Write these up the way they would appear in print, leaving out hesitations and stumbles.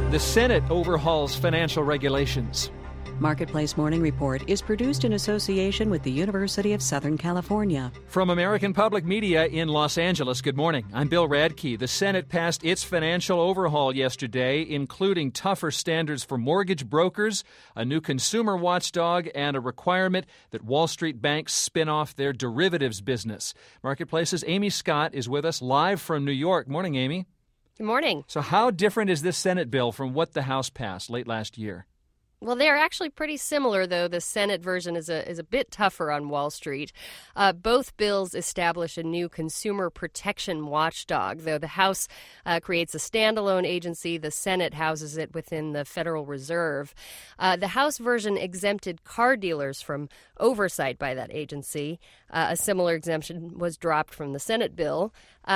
The Senate overhauls financial regulations. Marketplace Morning Report is produced in association with the University of Southern California. From American Public Media in Los Angeles, good morning. I'm Bill Radke. The Senate passed its financial overhaul yesterday, including tougher standards for mortgage brokers, a new consumer watchdog, and a requirement that Wall Street banks spin off their derivatives business. Marketplace's Amy Scott is with us live from New York. Morning, Amy. Good morning. So how different is this Senate bill from what the House passed late last year? Well, they're actually pretty similar, though. The Senate version is a bit tougher on Wall Street. Both bills establish a new consumer protection watchdog, though the House creates a standalone agency. The Senate houses it within the Federal Reserve. The House version exempted car dealers from oversight by that agency. A similar exemption was dropped from the Senate bill.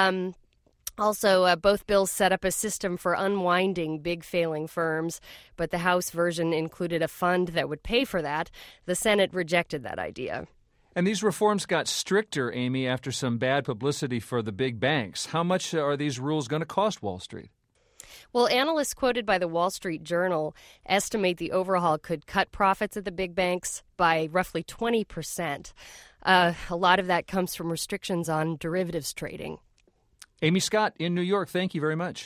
Also, both bills set up a system for unwinding big failing firms, but the House version included a fund that would pay for that. The Senate rejected that idea. And these reforms got stricter, Amy, after some bad publicity for the big banks. How much are these rules going to cost Wall Street? Well, analysts quoted by the Wall Street Journal estimate the overhaul could cut profits at the big banks by roughly 20%. A lot of that comes from restrictions on derivatives trading. Amy Scott in New York, thank you very much.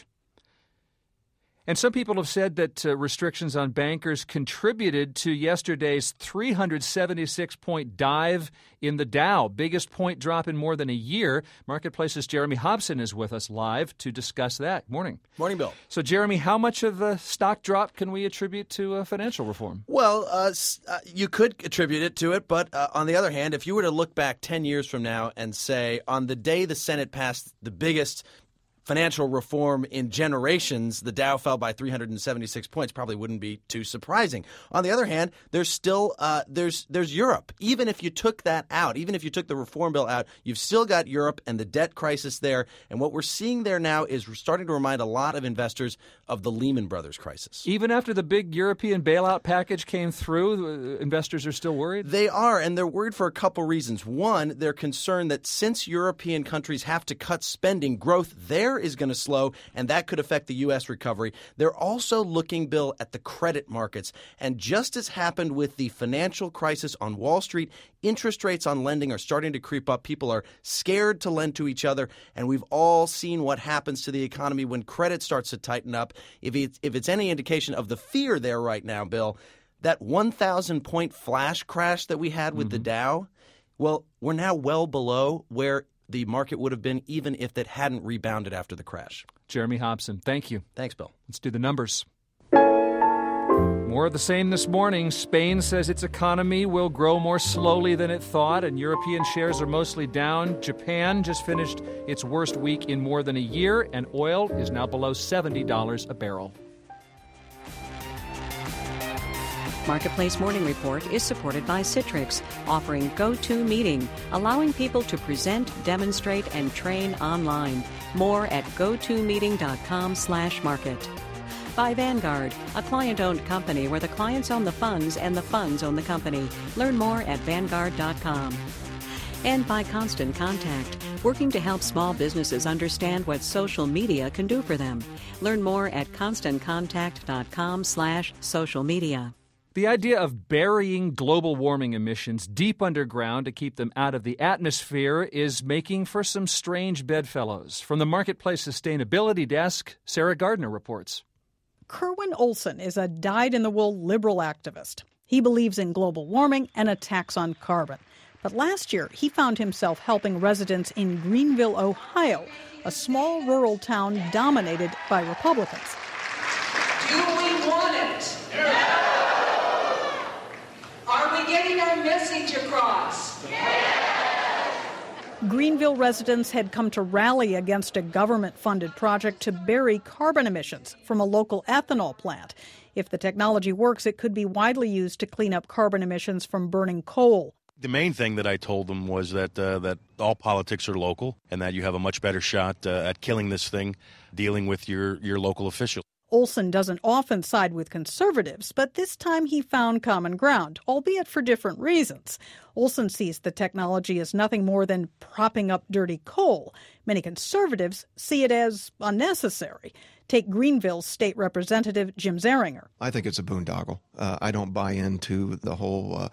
And some people have said that restrictions on bankers contributed to yesterday's 376-point dive in the Dow, biggest point drop in more than a year. Marketplace's Jeremy Hobson is with us live to discuss that. Morning. Morning, Bill. So, Jeremy, how much of the stock drop can we attribute to financial reform? Well, you could attribute it to it, but on the other hand, if you were to look back 10 years from now and say on the day the Senate passed the biggest financial reform in generations, the Dow fell by 376 points, probably wouldn't be too surprising. On the other hand, there's still there's Europe. Even if you took that out, even if you took the reform bill out, you've still got Europe and the debt crisis there. And what we're seeing there now is we're starting to remind a lot of investors of the Lehman Brothers crisis. Even after the big European bailout package came through, investors are still worried? They are, and they're worried for a couple reasons. One, they're concerned that since European countries have to cut spending, growth there is going to slow, and that could affect the U.S. recovery. They're also looking, Bill, at the credit markets. And just as happened with the financial crisis on Wall Street, interest rates on lending are starting to creep up. People are scared to lend to each other, and we've all seen what happens to the economy when credit starts to tighten up. If it's any indication of the fear there right now, Bill, that 1,000-point flash crash that we had with the Dow, well, we're now well below where the market would have been even if it hadn't rebounded after the crash. Jeremy Hobson, thank you. Thanks, Bill. Let's do the numbers. More of the same this morning. Spain says its economy will grow more slowly than it thought, and European shares are mostly down. Japan just finished its worst week in more than a year, and oil is now below $70 a barrel. Marketplace Morning Report is supported by Citrix, offering GoToMeeting, allowing people to present, demonstrate, and train online. More at gotomeeting.com/market. By Vanguard, a client-owned company where the clients own the funds and the funds own the company. Learn more at Vanguard.com. And by Constant Contact, working to help small businesses understand what social media can do for them. Learn more at ConstantContact.com/social media. The idea of burying global warming emissions deep underground to keep them out of the atmosphere is making for some strange bedfellows. From the Marketplace Sustainability Desk, Sarah Gardner reports. Kerwin Olson is a dyed-in-the-wool liberal activist. He believes in global warming and a tax on carbon. But last year, he found himself helping residents in Greenville, Ohio, a small rural town dominated by Republicans. Do we want it? Yeah. Are we getting our message across? Yeah. Greenville residents had come to rally against a government-funded project to bury carbon emissions from a local ethanol plant. If the technology works, it could be widely used to clean up carbon emissions from burning coal. The main thing that I told them was that all politics are local and that you have a much better shot at killing this thing dealing with your local officials. Olson doesn't often side with conservatives, but this time he found common ground, albeit for different reasons. Olson sees the technology as nothing more than propping up dirty coal. Many conservatives see it as unnecessary. Take Greenville's state representative Jim Zeringer. I think it's a boondoggle. I don't buy into the whole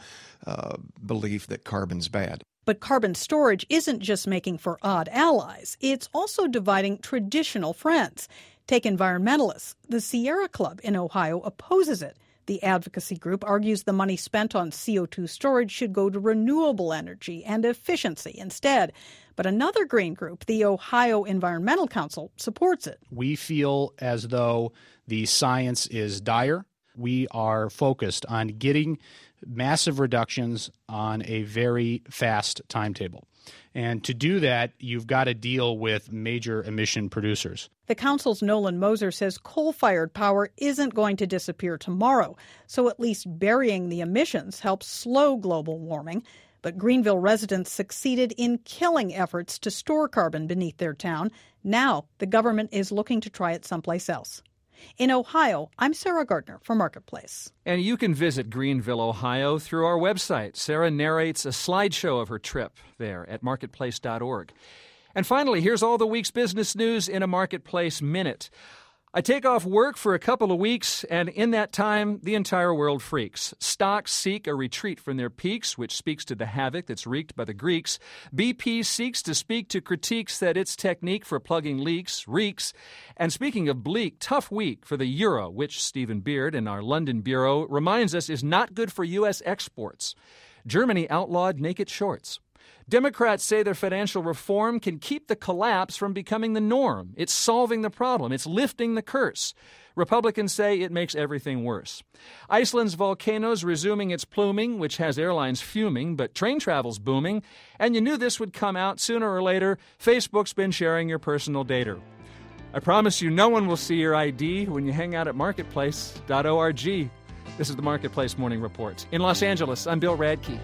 belief that carbon's bad. But carbon storage isn't just making for odd allies. It's also dividing traditional friends. Take environmentalists. The Sierra Club in Ohio opposes it. The advocacy group argues the money spent on CO2 storage should go to renewable energy and efficiency instead. But another green group, the Ohio Environmental Council, supports it. We feel as though the science is dire. We are focused on getting massive reductions on a very fast timetable. And to do that, you've got to deal with major emission producers. The council's Nolan Moser says coal-fired power isn't going to disappear tomorrow, so at least burying the emissions helps slow global warming. But Greenville residents succeeded in killing efforts to store carbon beneath their town. Now the government is looking to try it someplace else. In Ohio, I'm Sarah Gardner for Marketplace. And you can visit Greenville, Ohio through our website. Sarah narrates a slideshow of her trip there at marketplace.org. And finally, here's all the week's business news in a Marketplace Minute. I take off work for a couple of weeks, and in that time, the entire world freaks. Stocks seek a retreat from their peaks, which speaks to the havoc that's wreaked by the Greeks. BP seeks to speak to critiques that its technique for plugging leaks reeks. And speaking of bleak, tough week for the euro, which Stephen Beard in our London bureau reminds us is not good for U.S. exports. Germany outlawed naked shorts. Democrats say their financial reform can keep the collapse from becoming the norm. It's solving the problem. It's lifting the curse. Republicans say it makes everything worse. Iceland's volcano's resuming its pluming, which has airlines fuming, but train travel's booming. And you knew this would come out sooner or later. Facebook's been sharing your personal data. I promise you no one will see your ID when you hang out at marketplace.org. This is the Marketplace Morning Report. In Los Angeles, I'm Bill Radke.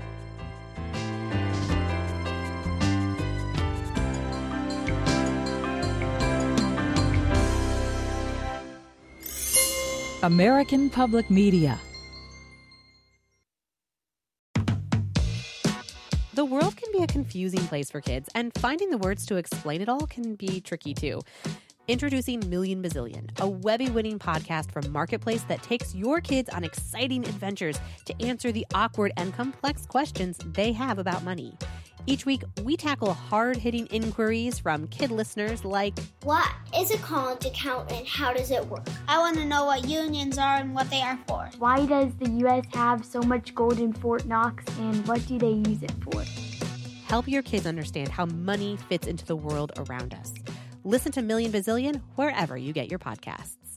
American Public Media. The world can be a confusing place for kids, and finding the words to explain it all can be tricky too. Introducing Million Bazillion, a Webby-winning podcast from Marketplace that takes your kids on exciting adventures to answer the awkward and complex questions they have about money. Each week, we tackle hard-hitting inquiries from kid listeners like, what is a college account and how does it work? I want to know what unions are and what they are for. Why does the U.S. have so much gold in Fort Knox and what do they use it for? Help your kids understand how money fits into the world around us. Listen to Million Bazillion wherever you get your podcasts.